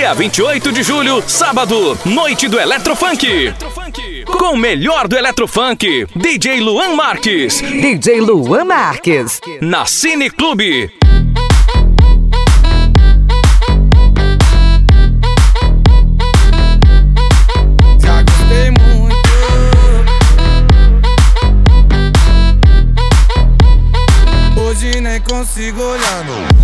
Dia 28 de julho, sábado, noite do Eletrofunk. Com o melhor do Eletrofunk, DJ Luan Marques. DJ Luan Marques. Na Cine Clube. Já gostei muito. Hoje nem consigo olhar no...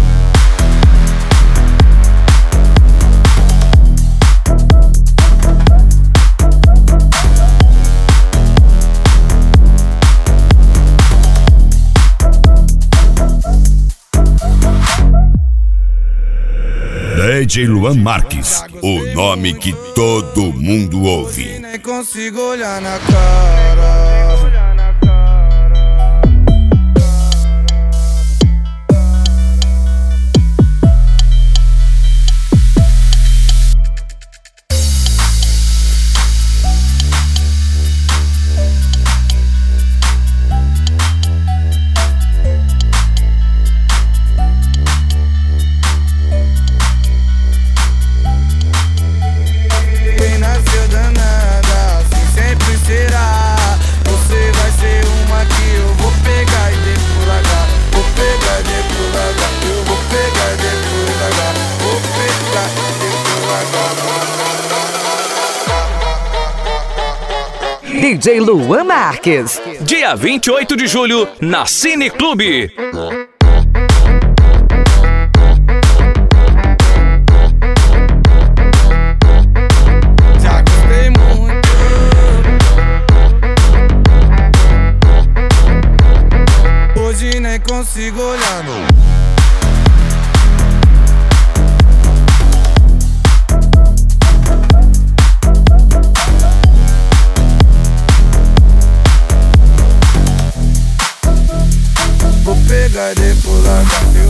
DJ Luan Marques, o nome que todo mundo ouve. Nem consigo olhar na cara. DJ Luan Marques. Dia 28 de julho, na Cine Clube. Já gostei muito. Hoje nem consigo olhar no... Vou pegar e depois largar.